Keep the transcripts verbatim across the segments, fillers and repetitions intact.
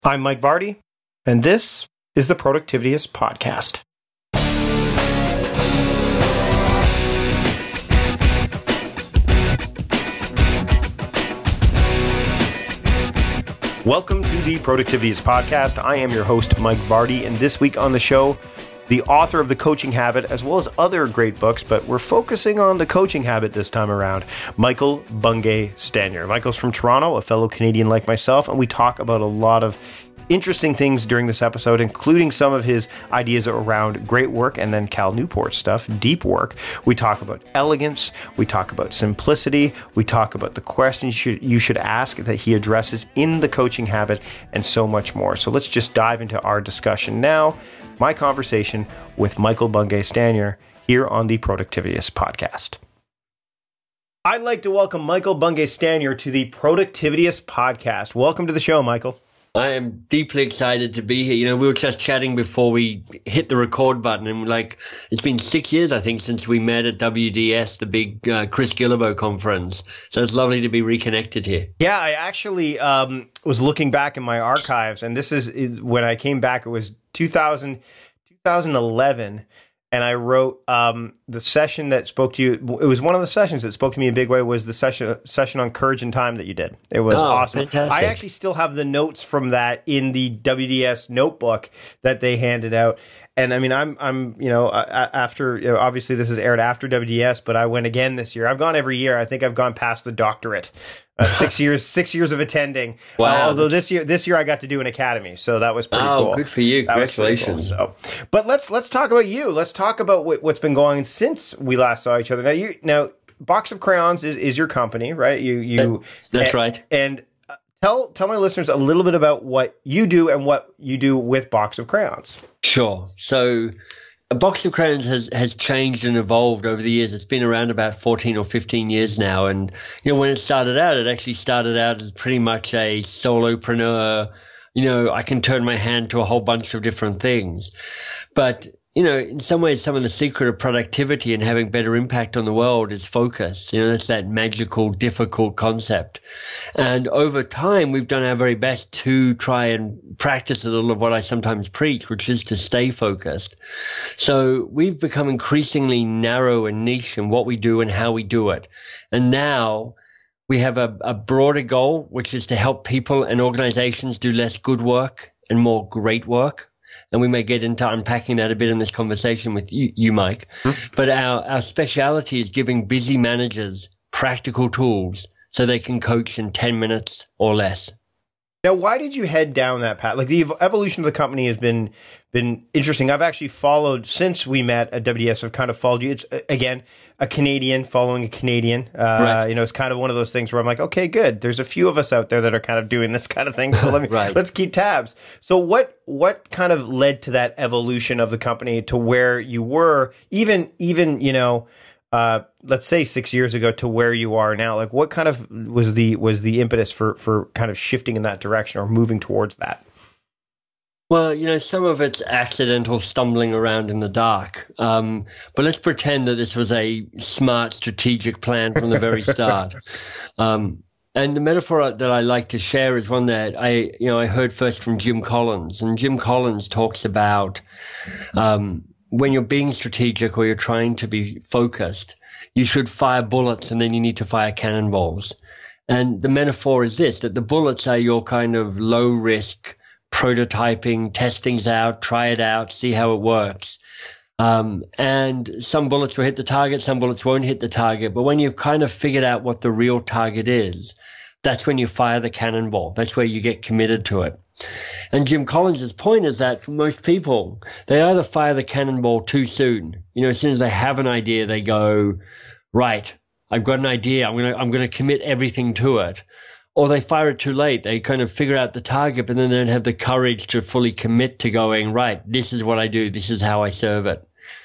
I'm Mike Vardy, and this is the Productivityist Podcast. Welcome to the Productivityist Podcast. I am your host, Mike Vardy, and this week on the show, the author of The Coaching Habit, as well as other great books, but we're focusing on The Coaching Habit this time around, Michael Bungay Stanier. Michael's from Toronto, a fellow Canadian like myself, and we talk about a lot of interesting things during this episode, including some of his ideas around great work and then Cal Newport stuff, deep work. We talk about elegance. We talk about simplicity. We talk about the questions you should, you should ask that he addresses in The Coaching Habit, and so much more. So let's just dive into our discussion now. My conversation with Michael Bungay Stanier here on the Productivityist Podcast. I'd like to welcome Michael Bungay Stanier to the Productivityist Podcast. Welcome to the show, Michael. I am deeply excited to be here. You know, we were just chatting before we hit the record button, and like, it's been six years, I think, since we met at W D S, the big uh, Chris Guillebeau conference. So it's lovely to be reconnected here. Yeah, I actually um, was looking back in my archives, and this is, is when I came back, it was two thousand, twenty eleven. And I wrote um, the session that spoke to you. It was one of the sessions that spoke to me in a big way. Was the session session on courage and time that you did? It was oh, awesome. Fantastic. I actually still have the notes from that in the W D S notebook that they handed out. And I mean, I'm I'm you know after you know, obviously this is aired after W D S, but I went again this year. I've gone every year. I think I've gone past the doctorate. Uh, six years, six years of attending. Wow! Uh, although this year, this year I got to do an academy, so that was pretty oh, cool. Oh, good for you! That Congratulations! Cool, so. But let's let's talk about you. Let's talk about what, what's been going on since we last saw each other. Now, you now Box of Crayons is, is your company, right? You you. That, that's and, right. And uh, tell tell my listeners a little bit about what you do and what you do with Box of Crayons. Sure. So, A Box of Crayons has, has changed and evolved over the years. It's been around about fourteen or fifteen years now. And, you know, when it started out, it actually started out as pretty much a solopreneur. You know, I can turn my hand to a whole bunch of different things. But, you know, in some ways, some of the secret of productivity and having better impact on the world is focus. You know, that's that magical, difficult concept. And over time, we've done our very best to try and practice a little of what I sometimes preach, which is to stay focused. So we've become increasingly narrow and niche in what we do and how we do it. And now we have a, a broader goal, which is to help people and organizations do less good work and more great work. And we may get into unpacking that a bit in this conversation with you, you Mike. Mm-hmm. But our, our speciality is giving busy managers practical tools so they can coach in ten minutes or less. Now, why did you head down that path? Like, the ev- evolution of the company has been been interesting. I've actually followed, since we met at W D S, I've kind of followed you. It's, again, a Canadian following a Canadian. Uh, right. You know, it's kind of one of those things where I'm like, okay, good. There's a few of us out there that are kind of doing this kind of thing. So let me, right. let's keep tabs. So what what kind of led to that evolution of the company to where you were, even, even you know, uh, let's say six years ago to where you are now? Like, what kind of was the was the impetus for for kind of shifting in that direction or moving towards that? Well, you know, some of it's accidental stumbling around in the dark. Um, but let's pretend that this was a smart strategic plan from the very start. um, and the metaphor that I like to share is one that I, you know, I heard first from Jim Collins. And Jim Collins talks about um, when you're being strategic or you're trying to be focused, you should fire bullets and then you need to fire cannonballs. And the metaphor is this, that the bullets are your kind of low risk prototyping, test things out, try it out, see how it works. Um, and some bullets will hit the target, some bullets won't hit the target. But when you've kind of figured out what the real target is, that's when you fire the cannonball. That's where you get committed to it. And Jim Collins' point is that for most people, they either fire the cannonball too soon. You know, as soon as they have an idea, they go, right, I've got an idea. I'm going to, I'm going to commit everything to it. Or they fire it too late. They kind of figure out the target, but then they don't have the courage to fully commit to going, right, this is what I do. This is how I serve it.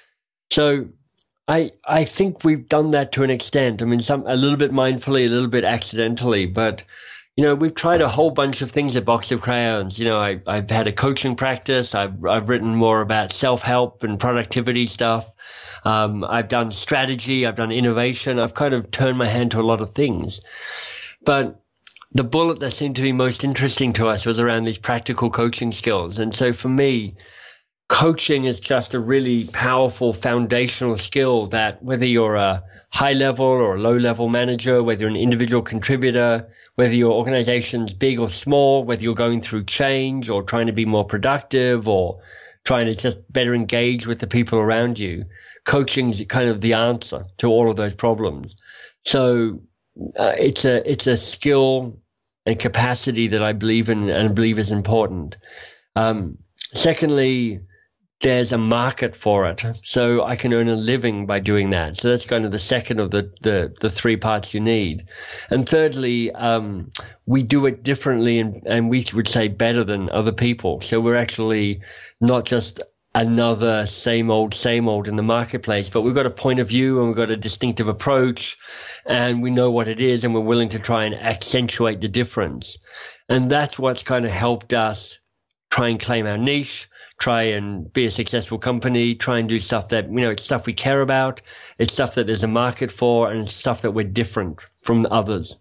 So I I think we've done that to an extent. I mean, some a little bit mindfully, a little bit accidentally, but you know, we've tried a whole bunch of things at Box of Crayons. You know, I, I've had a coaching practice. I've I've written more about self-help and productivity stuff. Um, I've done strategy. I've done innovation. I've kind of turned my hand to a lot of things, but the bullet that seemed to be most interesting to us was around these practical coaching skills. And so for me, coaching is just a really powerful foundational skill that whether you're a high level or a low level manager, whether you're an individual contributor, whether your organization's big or small, whether you're going through change or trying to be more productive or trying to just better engage with the people around you, coaching is kind of the answer to all of those problems. So uh, it's a it's a skill and capacity that I believe in and believe is important. Um, secondly, there's a market for it. So I can earn a living by doing that. So that's kind of the second of the, the, the three parts you need. And thirdly, um, we do it differently and, and we would say better than other people. So we're actually not just another same old, same old in the marketplace, but we've got a point of view and we've got a distinctive approach and we know what it is and we're willing to try and accentuate the difference. And that's what's kind of helped us try and claim our niche, try and be a successful company, try and do stuff that, you know, it's stuff we care about, it's stuff that there's a market for, and it's stuff that we're different from others.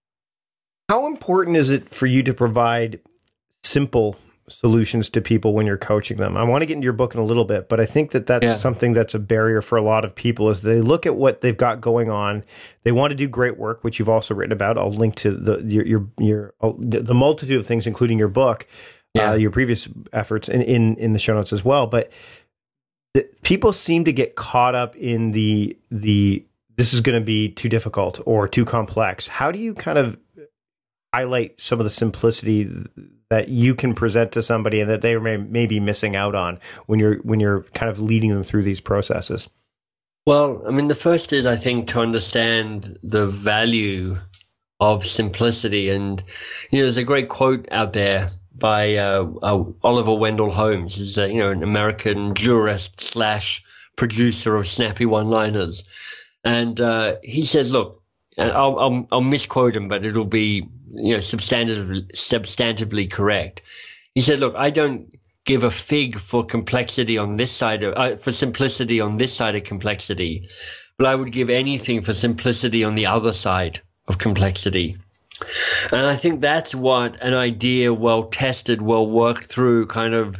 How important is it for you to provide simple solutions to people when you're coaching them? I want to get into your book in a little bit, but I think that that's yeah. something that's a barrier for a lot of people is they look at what they've got going on. They want to do great work, which you've also written about. I'll link to the your your, your the multitude of things, including your book. Yeah. Uh, your previous efforts in, in, in the show notes as well. But the, people seem to get caught up in the, the this is going to be too difficult or too complex. How do you kind of highlight some of the simplicity that you can present to somebody and that they may, may be missing out on when you're when you're kind of leading them through these processes? Well, I mean, the first is, I think, to understand the value of simplicity. And, you know, there's a great quote out there by uh, uh, Oliver Wendell Holmes, who's uh, you know an American jurist slash producer of snappy one-liners, and uh, he says, "Look, I'll, I'll I'll misquote him, but it'll be you know substantively substantively correct." He said, "Look, I don't give a fig for complexity on this side of uh, for simplicity on this side of complexity, but I would give anything for simplicity on the other side of complexity." And I think that's what an idea well tested, well worked through, kind of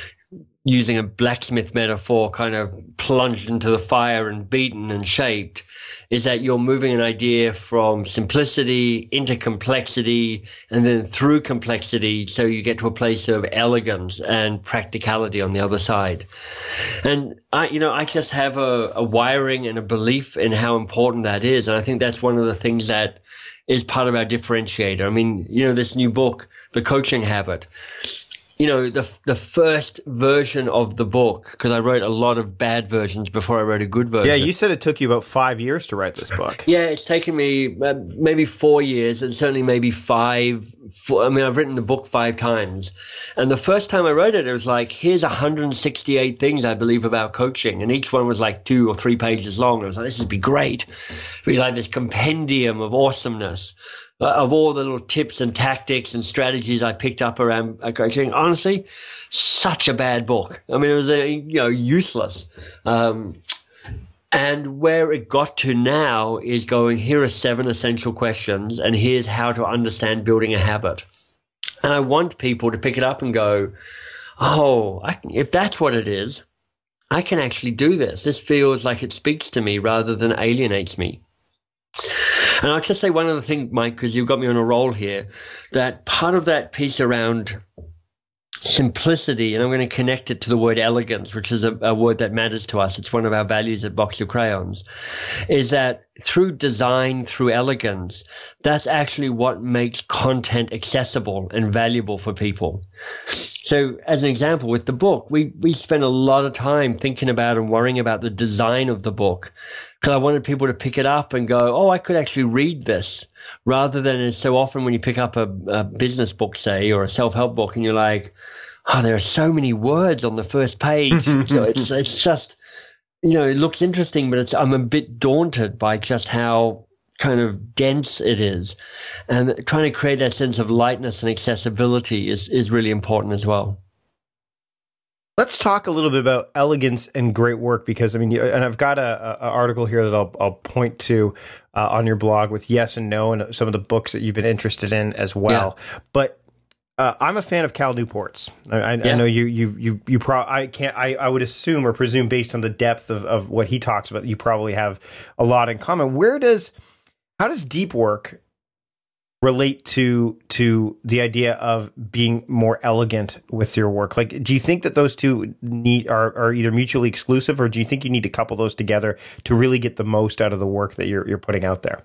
using a blacksmith metaphor, kind of plunged into the fire and beaten and shaped, is that you're moving an idea from simplicity into complexity and then through complexity. So you get to a place of elegance and practicality on the other side. And I, you know, I just have a, a wiring and a belief in how important that is. And I think that's one of the things that is part of our differentiator. I mean, you know, this new book, The Coaching Habit, you know, the the first version of the book, because I wrote a lot of bad versions before I wrote a good version. Yeah, you said it took you about five years to write this book. Yeah, it's taken me uh, maybe four years and certainly maybe five. Four, I mean, I've written the book five times. And the first time I wrote it, it was like, here's one hundred sixty-eight things I believe about coaching. And each one was like two or three pages long. I was like, this would be great. It'd be like this compendium of awesomeness, of all the little tips and tactics and strategies I picked up around coaching. Honestly, such a bad book. I mean, it was a, you know, useless. Um, and where it got to now is going, here are seven essential questions, and here's how to understand building a habit. And I want people to pick it up and go, oh, I, if that's what it is, I can actually do this. This feels like it speaks to me rather than alienates me. And I'll just say one other thing, Mike, because you've got me on a roll here, that part of that piece around simplicity, and I'm going to connect it to the word elegance, which is a, a word that matters to us. It's one of our values at Box Your Crayons, is that through design, through elegance, that's actually what makes content accessible and valuable for people. So as an example, with the book, we, we spent a lot of time thinking about and worrying about the design of the book, because I wanted people to pick it up and go, oh, I could actually read this, rather than as so often when you pick up a, a business book, say, or a self-help book, and you're like, oh, there are so many words on the first page. So it's it's just, you know, it looks interesting, but it's I'm a bit daunted by just how kind of dense it is. And trying to create that sense of lightness and accessibility is, is really important as well. Let's talk a little bit about elegance and great work, because I mean, and I've got a, a article here that I'll, I'll point to uh, on your blog with yes and no and some of the books that you've been interested in as well. Yeah. But uh, I'm a fan of Cal Newport's. I, I, yeah. I know you, you, you, you pro I can't, I, I would assume or presume based on the depth of, of what he talks about, you probably have a lot in common. Where does, how does deep work relate to to the idea of being more elegant with your work? Like, do you think that those two need are, are either mutually exclusive, or do you think you need to couple those together to really get the most out of the work that you're you're putting out there?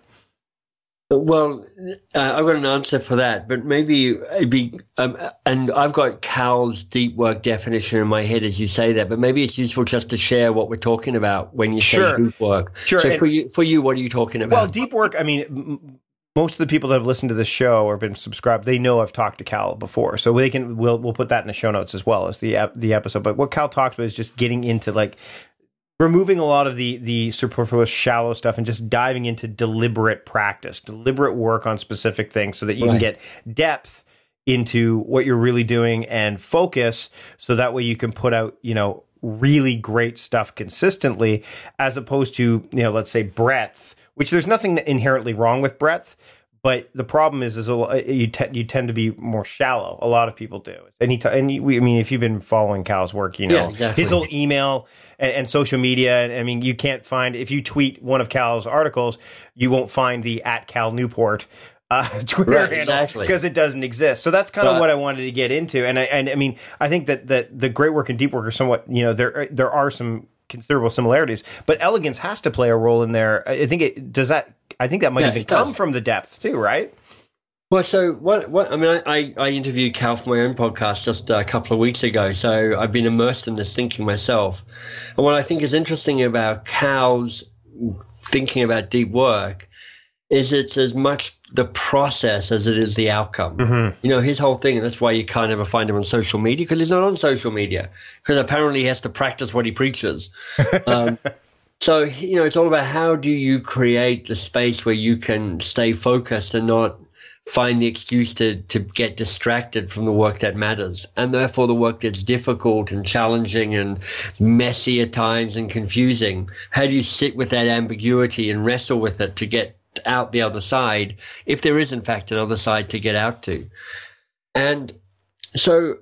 Well, uh, I've got an answer for that, but maybe it'd be, um, and I've got Cal's deep work definition in my head as you say that, but maybe it's useful just to share what we're talking about when you say sure. deep work. Sure. So and, for you, for you, what are you talking about? Well, deep work, I mean, most of the people that have listened to this show or been subscribed, they know I've talked to Cal before, so they can. We'll we'll put that in the show notes as well as the the episode. But what Cal talks about is just getting into like removing a lot of the the superfluous, shallow stuff and just diving into deliberate practice, deliberate work on specific things, so that you right. can get depth into what you're really doing and focus, so that way you can put out, you know, really great stuff consistently, as opposed to, you know, let's say breadth. Which there's nothing inherently wrong with breadth, but the problem is, is a, you, te- you tend to be more shallow. A lot of people do. And, he t- and you, I mean, if you've been following Cal's work, you know, yeah, exactly. his whole email and, and social media. And I mean, you can't find, if you tweet one of Cal's articles, you won't find the at Cal Newport uh, Twitter right, handle, exactly. because it doesn't exist. So that's kind but, of what I wanted to get into. And I, and I mean, I think that, that the great work and deep work are somewhat, you know, there there are some considerable similarities, but elegance has to play a role in there. I think it does that. I think that might yeah, even come from the depth too, right? Well, so what? What I mean, I, I interviewed Cal for my own podcast just a couple of weeks ago, so I've been immersed in this thinking myself. And what I think is interesting about Cal's thinking about deep work is it's as much the process as it is the outcome. Mm-hmm. You know, his whole thing, and that's why you can't ever find him on social media, because he's not on social media, because apparently he has to practice what he preaches. Um, so, you know, it's all about how do you create the space where you can stay focused and not find the excuse to, to get distracted from the work that matters. And therefore the work that's difficult and challenging and messy at times and confusing. How do you sit with that ambiguity and wrestle with it to get out the other side, if there is in fact another side to get out to? And so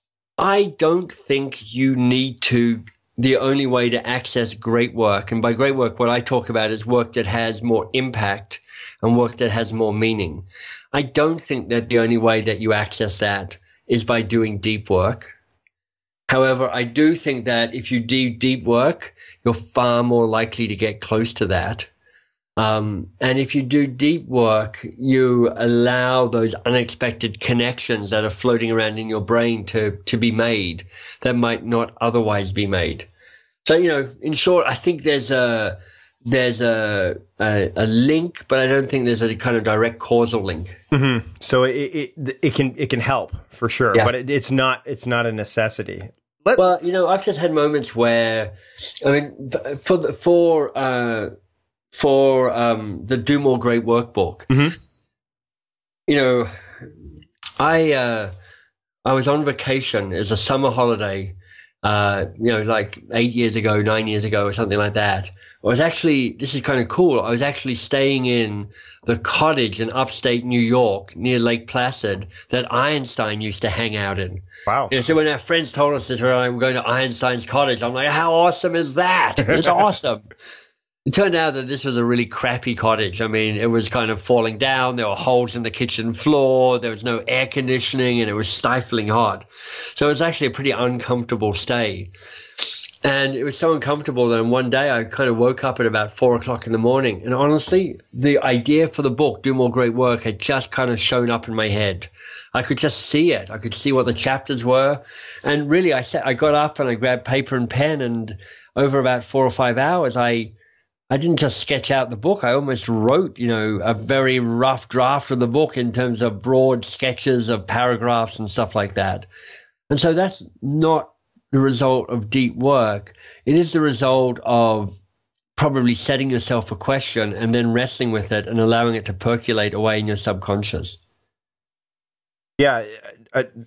I don't think you need to, the only way to access great work, and by great work what I talk about is work that has more impact and work that has more meaning. I don't think that the only way that you access that is by doing deep work. However, I do think that if you do deep work, you're far more likely to get close to that. Um, and if you do deep work, you allow those unexpected connections that are floating around in your brain to, to be made that might not otherwise be made. So, you know, in short, I think there's a, there's a, a, a link, but I don't think there's a kind of direct causal link. Mm-hmm. So it, it, it can, it can help for sure, yeah. but it, it's not, it's not a necessity. Let- well, you know, I've just had moments where, I mean, for the, for, uh, for um, the Do More Great Work book, mm-hmm. you know, I uh, I was on vacation as a summer holiday, uh, you know, like eight years ago, nine years ago, or something like that. I was actually, this is kind of cool. I was actually staying in the cottage in upstate New York near Lake Placid that Einstein used to hang out in. Wow. You know, so when our friends told us that we're going to Einstein's cottage, I'm like, how awesome is that? It's awesome. It turned out that this was a really crappy cottage. I mean, it was kind of falling down. There were holes in the kitchen floor. There was no air conditioning, and it was stifling hot. So it was actually a pretty uncomfortable stay. And it was so uncomfortable that one day I kind of woke up at about four o'clock in the morning. And honestly, the idea for the book, Do More Great Work, had just kind of shown up in my head. I could just see it. I could see what the chapters were. And really, I sat, I got up and I grabbed paper and pen, and over about four or five hours, I I didn't just sketch out the book. I almost wrote, you know, a very rough draft of the book in terms of broad sketches of paragraphs and stuff like that. And so that's not the result of deep work. It is the result of probably setting yourself a question and then wrestling with it and allowing it to percolate away in your subconscious. Yeah, I,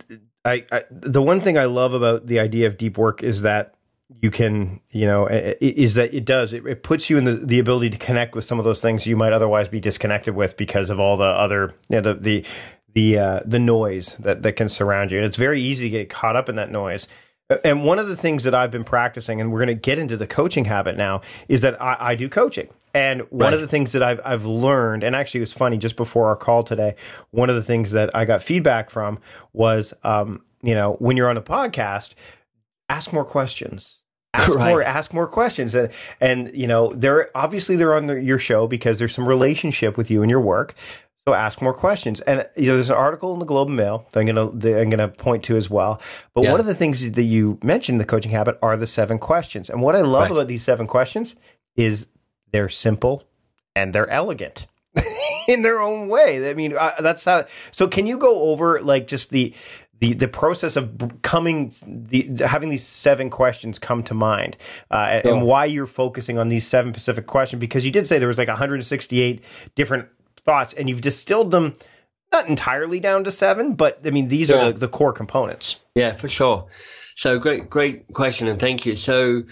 I, I the one thing I love about the idea of deep work is that you can, you know, is that it does, it, it puts you in the, the ability to connect with some of those things you might otherwise be disconnected with because of all the other, you know, the, the, the, uh, the noise that, that can surround you. And it's very easy to get caught up in that noise. And one of the things that I've been practicing, and we're going to get into the coaching habit now, is that I, I do coaching. And one right. of the things that I've, I've learned, and actually it was funny, just before our call today, one of the things that I got feedback from was, um, you know, when you're on a podcast, ask more questions. Ask right. more, ask more questions. And, and, you know, they're obviously they're on the, your show because there's some relationship with you and your work. So ask more questions. And, you know, there's an article in the Globe and Mail that I'm going to, I'm going to point to as well. But yeah. one of the things that you mentioned in the coaching habit are the seven questions. And what I love right. about these seven questions is they're simple and they're elegant in their own way. I mean, uh, that's how, so can you go over like just the, the, the process of coming, the, having these seven questions come to mind uh, sure. and why you're focusing on these seven specific questions? Because you did say there was like one hundred sixty-eight different thoughts, and you've distilled them not entirely down to seven, but I mean, these yeah. are the, the core components. Yeah, for sure. So great, great question, and thank you. So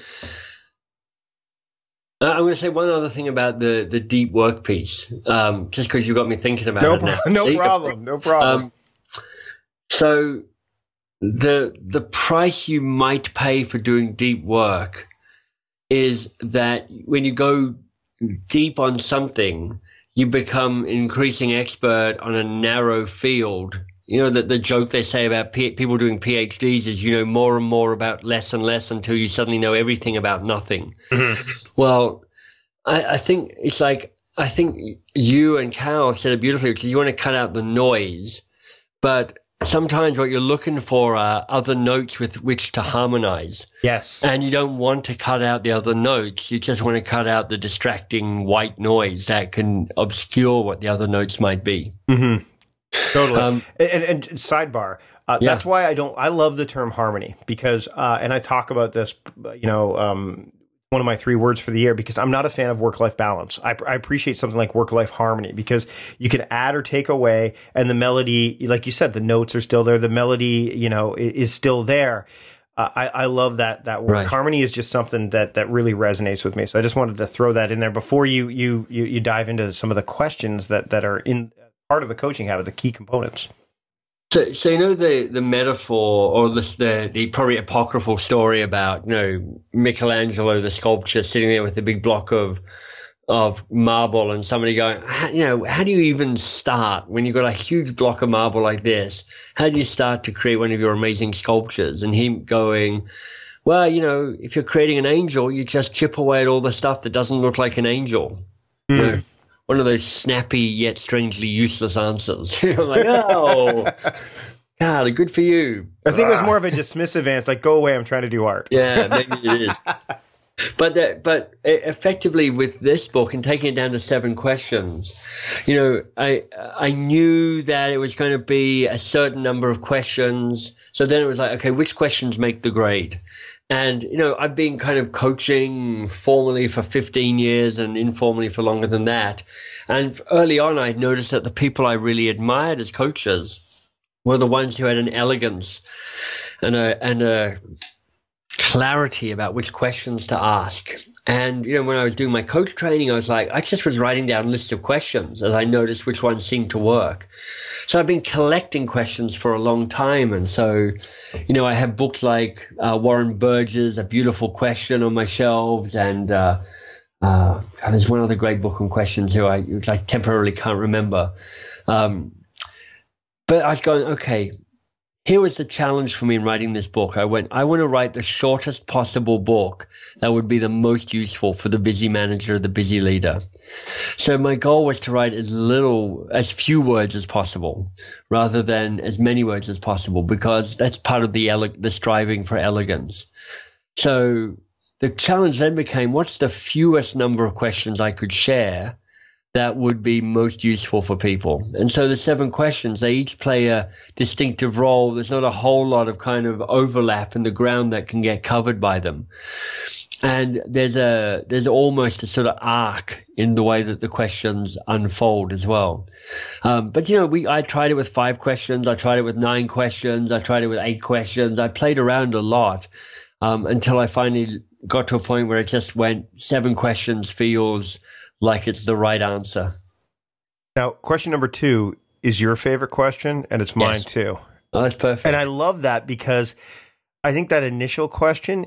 uh, I'm going to say one other thing about the, the deep work piece, um, just because you got me thinking about no it now. No See? problem, no problem. Um, so the the price you might pay for doing deep work is that when you go deep on something, you become an increasing expert on a narrow field. You know, that the joke they say about P- people doing PhDs is you know more and more about less and less until you suddenly know everything about nothing. Mm-hmm. Well, I, I think it's like, I think you and Cal have said it beautifully because you want to cut out the noise, but sometimes what you're looking for are other notes with which to harmonize. Yes. And you don't want to cut out the other notes. You just want to cut out the distracting white noise that can obscure what the other notes might be. Mm-hmm. Totally. Um, and, and, and sidebar, uh, yeah. that's why I don't, I love the term harmony because, uh, and I talk about this, you know, um, one of my three words for the year, because I'm not a fan of work-life balance. I, I appreciate something like work-life harmony because you can add or take away, and the melody, like you said, the notes are still there. The melody, you know, is, is still there. Uh, I, I love that that word. Right. Harmony is just something that that really resonates with me. So I just wanted to throw that in there before you you you, you dive into some of the questions that that are in part of the coaching habit, the key components. So, so you know the, the metaphor or the, the the probably apocryphal story about, you know, Michelangelo, the sculpture, sitting there with a big block of of marble, and somebody going, how, you know, how do you even start when you've got a huge block of marble like this? How do you start to create one of your amazing sculptures? And him going, well, you know, if you're creating an angel, you just chip away at all the stuff that doesn't look like an angel. Mm. You know, one of those snappy yet strangely useless answers. I'm like, oh, God, good for you. I think it was more of a dismissive answer, like, go away, I'm trying to do art. Yeah, maybe it is. But uh, but effectively with this book and taking it down to seven questions, you know, I I knew that it was going to be a certain number of questions. So then it was like, okay, which questions make the grade? And, you know, I've been kind of coaching formally for fifteen years and informally for longer than that. And early on, I noticed that the people I really admired as coaches were the ones who had an elegance and a, and a clarity about which questions to ask. And, you know, when I was doing my coach training, I was like, I just was writing down lists of questions as I noticed which ones seemed to work. So I've been collecting questions for a long time. And so, you know, I have books like uh, Warren Burge's A Beautiful Question on my shelves. And uh, uh, there's one other great book on questions who I, which I temporarily can't remember. Um, but I was going, okay, here was the challenge for me in writing this book. I went, I want to write the shortest possible book that would be the most useful for the busy manager, the busy leader. So my goal was to write as little, as few words as possible, rather than as many words as possible, because that's part of the ele- the striving for elegance. So the challenge then became, what's the fewest number of questions I could share that would be most useful for people? And so the seven questions, they each play a distinctive role. There's not a whole lot of kind of overlap in the ground that can get covered by them. and there's a there's almost a sort of arc in the way that the questions unfold as well. Um, but you know, we I tried it with five questions, I tried it with nine questions, I tried it with eight questions. I played around a lot um, until I finally got to a point where it just went seven questions feels like it's the right answer. Now, question number two is your favorite question, and it's mine Yes. too. Oh, that's perfect. And I love that because I think that initial question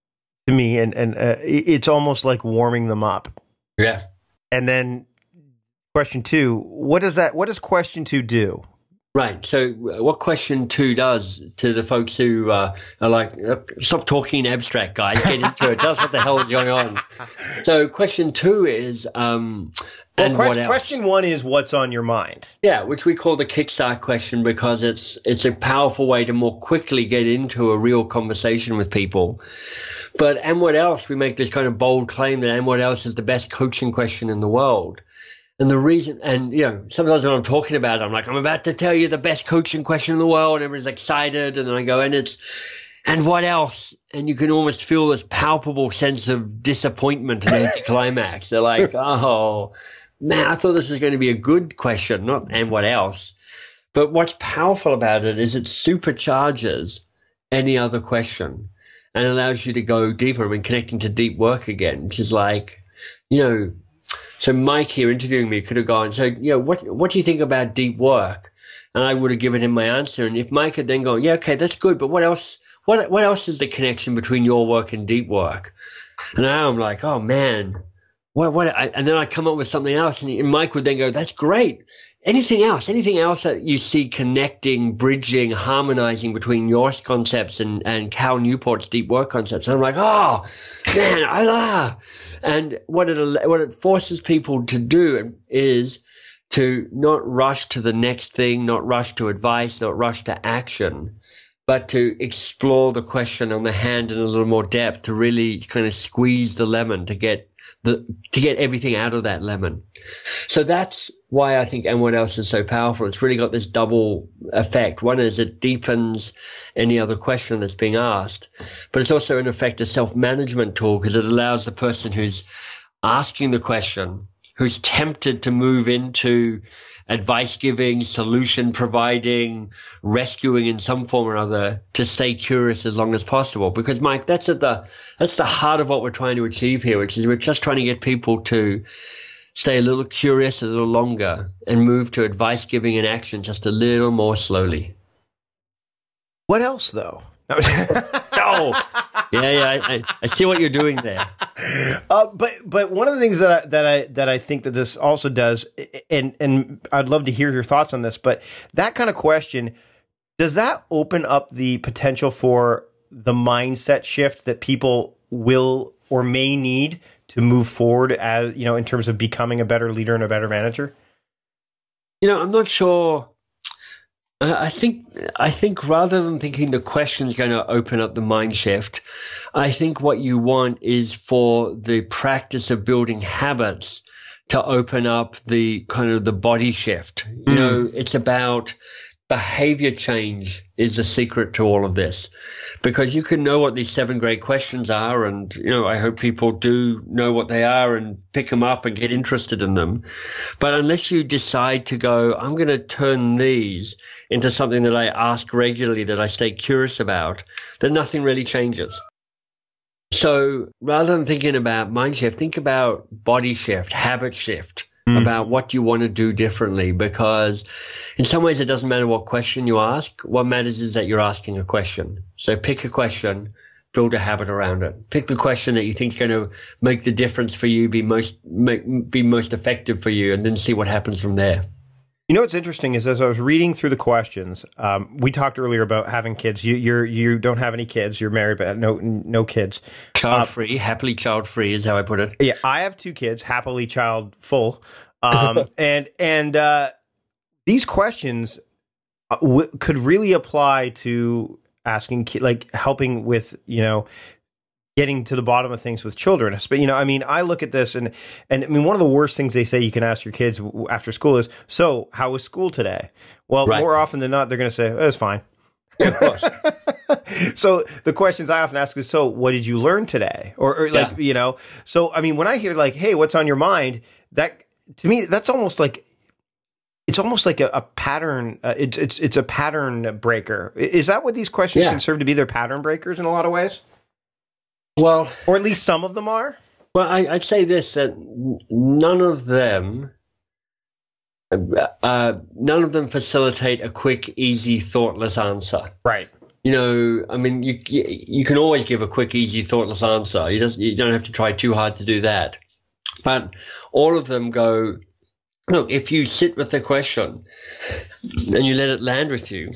to me, and, and uh, it's almost like warming them up. Yeah. And then question two, what does that, what does question two do? Right. So what question two does to the folks who uh, are like, stop talking in abstract, guys, get into it. Tell us what the hell is going on. So question two is, um, well, and question, what else? Question one is what's on your mind. Yeah, which we call the kickstart question because it's it's a powerful way to more quickly get into a real conversation with people. But and what else? We make this kind of bold claim that and what else is the best coaching question in the world. And the reason, and you know, sometimes when I'm talking about it, I'm like, I'm about to tell you the best coaching question in the world, and everyone's excited, and then I go, and it's, and what else? And you can almost feel this palpable sense of disappointment and anticlimax. They're like, oh, man, I thought this was going to be a good question, not and what else. But what's powerful about it is it supercharges any other question and allows you to go deeper. I mean, connecting to deep work again, which is like, you know, so Mike here interviewing me could have gone, so, you know, what what do you think about deep work? And I would have given him my answer. And if Mike had then gone, yeah, okay, that's good, but what else? What what else is the connection between your work and deep work? And now I'm like, oh man, what what? I, and then I come up with something else, and, and Mike would then go, that's great. Anything else? Anything else that you see connecting, bridging, harmonizing between your concepts and, and Cal Newport's deep work concepts? And I'm like, oh, man, I ah. And what it what it forces people to do is to not rush to the next thing, not rush to advice, not rush to action, but to explore the question on the hand in a little more depth, to really kind of squeeze the lemon to get the to get everything out of that lemon. So that's why I think and what else is so powerful. It's really got this double effect. One is it deepens any other question that's being asked, but it's also in effect a self-management tool because it allows the person who's asking the question, who's tempted to move into advice giving, solution providing, rescuing in some form or other, to stay curious as long as possible. Because Mike, that's at the that's the heart of what we're trying to achieve here, which is we're just trying to get people to stay a little curious a little longer and move to advice giving and action just a little more slowly. What else, though? Oh, yeah, yeah. I, I see what you're doing there. Uh, but but one of the things that I, that I that I think that this also does, and and I'd love to hear your thoughts on this. But that kind of question, does that open up the potential for the mindset shift that people will or may need to move forward, as you know, in terms of becoming a better leader and a better manager? You know, I'm not sure. I think I think rather than thinking the question is going to open up the mind shift, I think what you want is for the practice of building habits to open up the kind of the body shift. You mm. know, it's about behavior change is the secret to all of this, because you can know what these seven great questions are. And, you know, I hope people do know what they are and pick them up and get interested in them. But unless you decide to go, I'm going to turn these into something that I ask regularly, that I stay curious about, then nothing really changes. So rather than thinking about mind shift, think about body shift, habit shift, mm. about what you want to do differently. Because in some ways, it doesn't matter what question you ask. What matters is that you're asking a question. So pick a question, build a habit around it. Pick the question that you think is going to make the difference for you, be most make, be most effective for you, and then see what happens from there. You know what's interesting is, as I was reading through the questions, um, we talked earlier about having kids. You you're, you don't have any kids. You're married, but no no kids. Child free, uh, happily child free is how I put it. Yeah, I have two kids, happily child full, um, and and uh, these questions w- could really apply to asking, ki- like helping with, you know, getting to the bottom of things with children. But, you know, I mean, I look at this and, and I mean, one of the worst things they say you can ask your kids after school is, so how was school today? Well, right. More often than not, they're going to say, oh, it was fine. Yeah, of course. So the questions I often ask is, so what did you learn today? Or, or like, yeah. you know, so, I mean, when I hear like, hey, what's on your mind? That, to me, that's almost like, it's almost like a, a pattern. Uh, it's, it's, it's a pattern breaker. Is that what these questions yeah. can serve to be? They're pattern breakers in a lot of ways? Well, or at least some of them are? Well, I, I'd say this, that none of them, uh, none of them facilitate a quick, easy, thoughtless answer. Right. You know, I mean, you you can always give a quick, easy, thoughtless answer. You, just, you don't have to try too hard to do that. But all of them go, look, if you sit with the question and you let it land with you,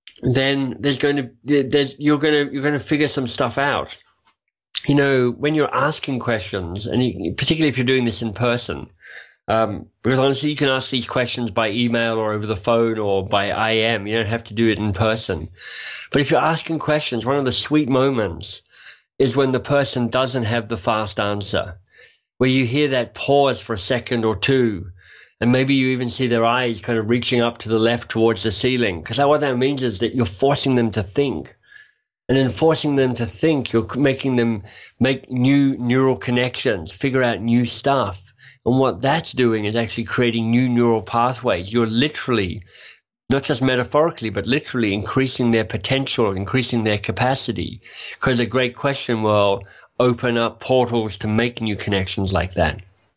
then there's going to there's you're going to you're going to figure some stuff out. You know, when you're asking questions, and you, particularly if you're doing this in person, um, because honestly, you can ask these questions by email or over the phone or by I M. You don't have to do it in person. But if you're asking questions, one of the sweet moments is when the person doesn't have the fast answer, where you hear that pause for a second or two, and maybe you even see their eyes kind of reaching up to the left towards the ceiling. Because what that means is that you're forcing them to think. And in forcing them to think, you're making them make new neural connections, figure out new stuff. And what that's doing is actually creating new neural pathways. You're literally, not just metaphorically, but literally increasing their potential, increasing their capacity. Because a great question will open up portals to make new connections like that.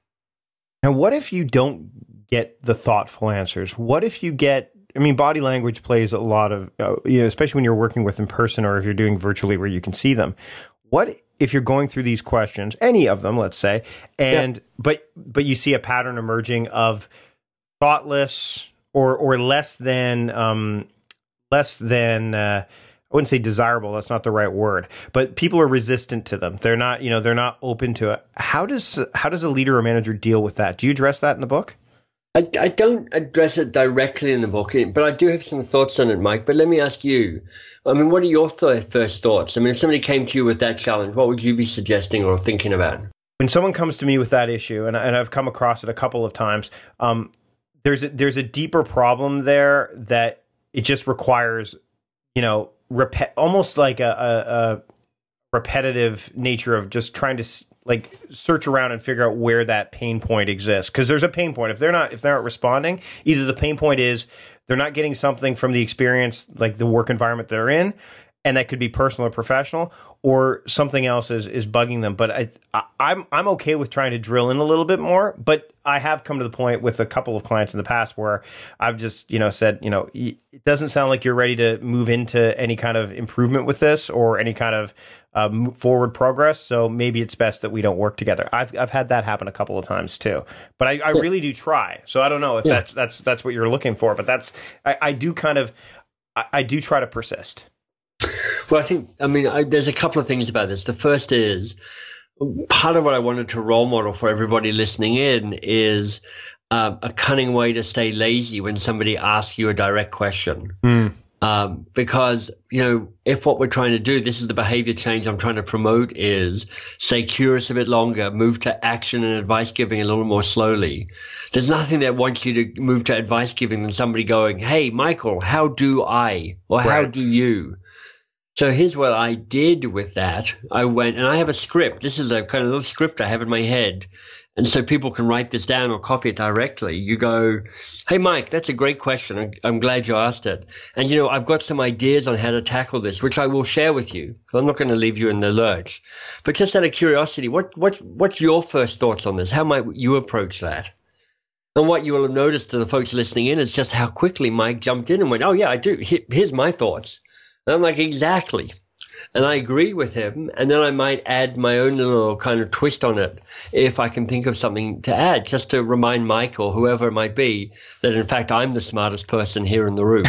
Now, what if you don't get the thoughtful answers? What if you get, I mean, body language plays a lot of, uh, you know, especially when you're working with in person or if you're doing virtually where you can see them. What if you're going through these questions, any of them, let's say, and, yeah. but, but you see a pattern emerging of thoughtless or, or less than, um, less than, uh, I wouldn't say desirable. That's not the right word, but people are resistant to them. They're not, you know, they're not open to it. How does, how does a leader or manager deal with that? Do you address that in the book? I, I don't address it directly in the book, but I do have some thoughts on it, Mike. But let me ask you, I mean, what are your th- first thoughts? I mean, if somebody came to you with that challenge, what would you be suggesting or thinking about? When someone comes to me with that issue, and, and I've come across it a couple of times, um, there's a, there's a deeper problem there that it just requires, you know, rep- almost like a, a, a repetitive nature of just trying to like search around and figure out where that pain point exists. Because there's a pain point. If they're not, if they're not responding, either the pain point is they're not getting something from the experience, like the work environment they're in, and that could be personal or professional, or something else is, is bugging them. But I, I, I'm I'm okay with trying to drill in a little bit more. But I have come to the point with a couple of clients in the past where I've just, you know, said, you know, it doesn't sound like you're ready to move into any kind of improvement with this or any kind of uh, forward progress. So maybe it's best that we don't work together. I've I've had that happen a couple of times too. But I, I really do try. So I don't know if yeah. that's that's that's what you're looking for. But that's I, I do kind of I, I do try to persist. Well, I think, I mean, I, there's a couple of things about this. The first is, part of what I wanted to role model for everybody listening in is uh, a cunning way to stay lazy when somebody asks you a direct question. Mm. Um, because, you know, if what we're trying to do, this is the behavior change I'm trying to promote, is stay curious a bit longer, move to action and advice giving a little more slowly. There's nothing that wants you to move to advice giving than somebody going, hey, Michael, how do I? Or how right. do you? So here's what I did with that. I went, and I have a script. This is a kind of little script I have in my head. And so people can write this down or copy it directly. You go, hey, Mike, that's a great question. I'm glad you asked it. And, you know, I've got some ideas on how to tackle this, which I will share with you. So I'm not going to leave you in the lurch. But just out of curiosity, what, what, what's your first thoughts on this? How might you approach that? And what you will have noticed to the folks listening in is just how quickly Mike jumped in and went, oh, yeah, I do. Here's my thoughts. And I'm like, exactly. And I agree with him. And then I might add my own little kind of twist on it if I can think of something to add, just to remind Mike or whoever it might be that, in fact, I'm the smartest person here in the room.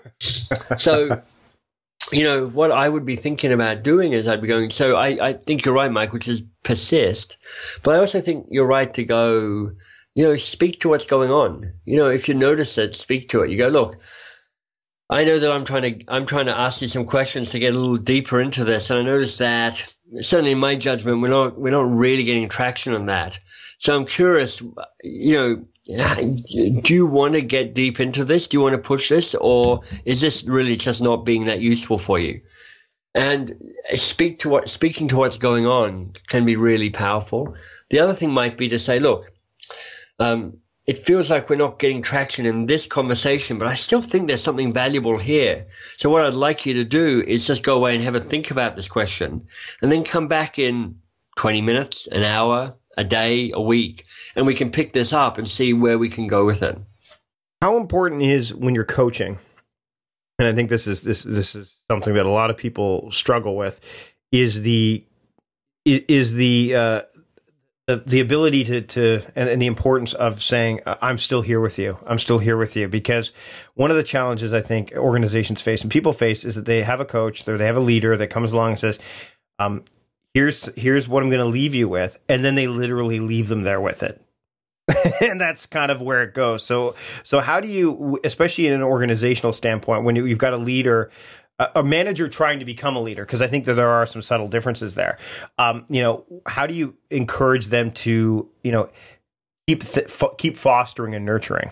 So, you know, what I would be thinking about doing is I'd be going, so I, I think you're right, Mike, which is persist. But I also think you're right to go, you know, speak to what's going on. You know, if you notice it, speak to it. You go, look, I know that I'm trying to I'm trying to ask you some questions to get a little deeper into this, and I noticed that certainly in my judgment we're not we're not really getting traction on that. So I'm curious, you know, do you want to get deep into this? Do you want to push this, or is this really just not being that useful for you? And speak to what speaking to what's going on can be really powerful. The other thing might be to say, look, um, it feels like we're not getting traction in this conversation, but I still think there's something valuable here. So what I'd like you to do is just go away and have a think about this question, and then come back in twenty minutes, an hour, a day, a week, and we can pick this up and see where we can go with it. How important is when you're coaching? And I think this is this this is something that a lot of people struggle with, is the is the uh, the, the ability to to and, and the importance of saying, I'm still here with you. I'm still here with you. Because one of the challenges I think organizations face and people face is that they have a coach or they have a leader that comes along and says, um, here's here's what I'm going to leave you with, and then they literally leave them there with it. And that's kind of where it goes. So, so how do you, especially in an organizational standpoint, when you've got a leader, a, a manager trying to become a leader, because I think that there are some subtle differences there. Um, you know, how do you encourage them to, you know, keep th- fo- keep fostering and nurturing?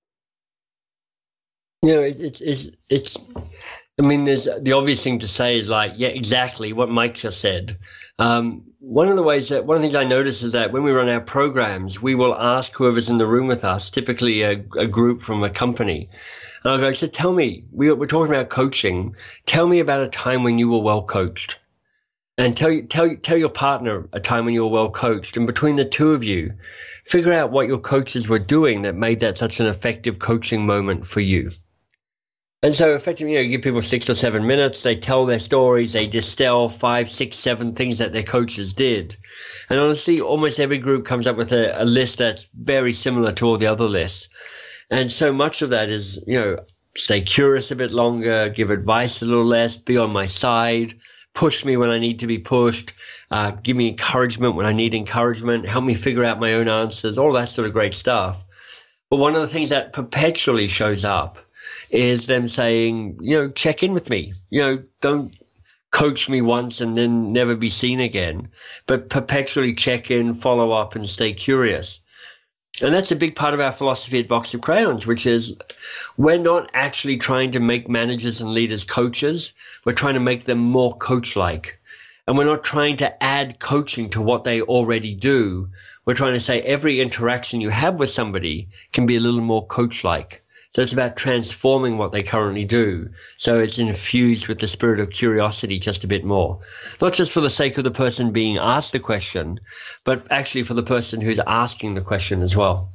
You know, it's it's it's. it's I mean, there's the obvious thing to say is like, yeah, exactly what Mike just said. Um, one of the ways that, one of the things I notice is that when we run our programs, we will ask whoever's in the room with us, typically a, a group from a company. And I'll go, so tell me, we, we're talking about coaching. Tell me about a time when you were well coached. And tell, tell, tell your partner a time when you were well coached. And between the two of you, figure out what your coaches were doing that made that such an effective coaching moment for you. And so effectively, you know, you give people six or seven minutes, they tell their stories, they distill five, six, seven things that their coaches did. And honestly, almost every group comes up with a, a list that's very similar to all the other lists. And so much of that is, you know, stay curious a bit longer, give advice a little less, be on my side, push me when I need to be pushed, uh, give me encouragement when I need encouragement, help me figure out my own answers, all that sort of great stuff. But one of the things that perpetually shows up is them saying, you know, check in with me. You know, don't coach me once and then never be seen again, but perpetually check in, follow up, and stay curious. And that's a big part of our philosophy at Box of Crayons, which is we're not actually trying to make managers and leaders coaches. We're trying to make them more coach-like. And we're not trying to add coaching to what they already do. We're trying to say every interaction you have with somebody can be a little more coach-like. So it's about transforming what they currently do. So it's infused with the spirit of curiosity just a bit more. Not just for the sake of the person being asked the question, but actually for the person who's asking the question as well.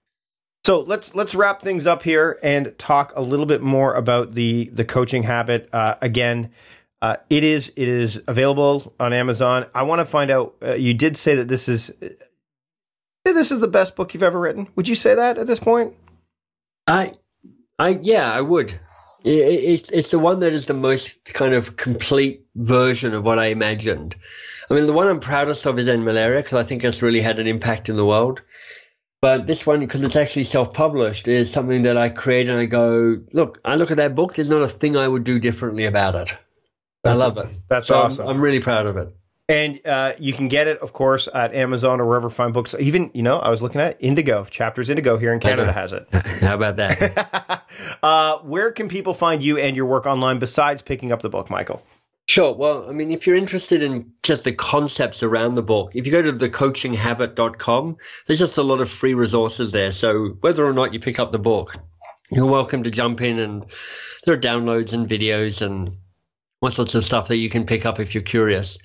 So let's let's wrap things up here and talk a little bit more about the the coaching habit. Uh, again, uh, it is it is available on Amazon. I want to find out. Uh, you did say that this is this is the best book you've ever written. Would you say that at this point? I. I yeah, I would. It, it, it's the one that is the most kind of complete version of what I imagined. I mean, the one I'm proudest of is End Malaria, because I think it's really had an impact in the world. But this one, because it's actually self-published, is something that I create and I go, look, I look at that book, there's not a thing I would do differently about it. That's I love it. That's so awesome. I'm, I'm really proud of it. And uh, you can get it, of course, at Amazon or wherever fine books. Even, you know, I was looking at Indigo. Chapters Indigo here in Canada has it. How about that? uh, where can people find you and your work online besides picking up the book, Michael? Sure. Well, I mean, if you're interested in just the concepts around the book, if you go to the coaching habit dot com, there's just a lot of free resources there. So whether or not you pick up the book, you're welcome to jump in, and there are downloads and videos and all sorts of stuff that you can pick up if you're curious.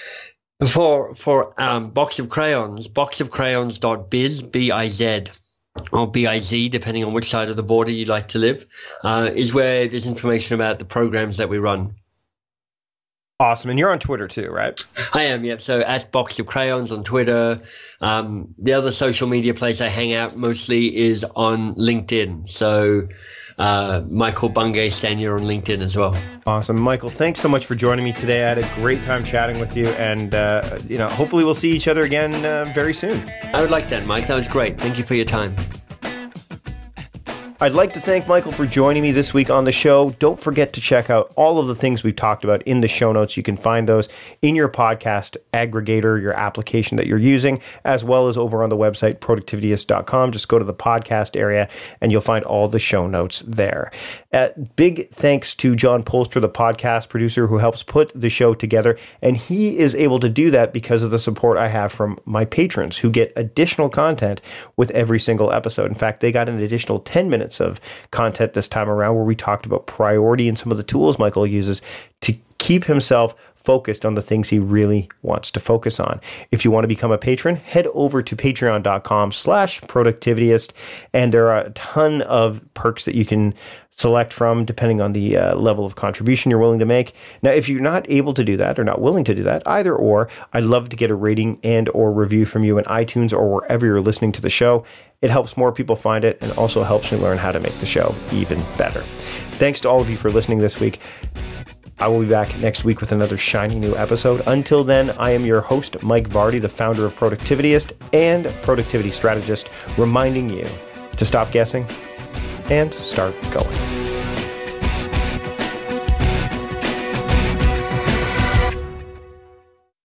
For for um, Box of Crayons, box of crayons dot biz, B I Z, or B I Z, depending on which side of the border you'd like to live, uh, is where there's information about the programs that we run. Awesome. And you're on Twitter too, right? I am, yeah. So at Box of Crayons on Twitter. Um, the other social media place I hang out mostly is on LinkedIn. So uh, Michael Bungay Stanier on LinkedIn as well. Awesome. Michael, thanks so much for joining me today. I had a great time chatting with you, and uh, you know, hopefully we'll see each other again uh, very soon. I would like that, Mike. That was great. Thank you for your time. I'd like to thank Michael for joining me this week on the show. Don't forget to check out all of the things we've talked about in the show notes. You can find those in your podcast aggregator, your application that you're using, as well as over on the website, productivityist dot com. Just go to the podcast area and you'll find all the show notes there. Uh, big thanks to John Polster, the podcast producer who helps put the show together. And he is able to do that because of the support I have from my patrons who get additional content with every single episode. In fact, they got an additional ten minutes of content this time around where we talked about priority and some of the tools Michael uses to keep himself focused on the things he really wants to focus on. If you want to become a patron, head over to patreon dot com slash productivityist, and there are a ton of perks that you can select from depending on the uh, level of contribution you're willing to make. Now, if you're not able to do that or not willing to do that, either or, I'd love to get a rating and or review from you in iTunes or wherever you're listening to the show. It helps more people find it and also helps me learn how to make the show even better. Thanks to all of you for listening this week. I will be back next week with another shiny new episode. Until then, I am your host, Mike Vardy, the founder of Productivityist and Productivity Strategist, reminding you to stop guessing and start going.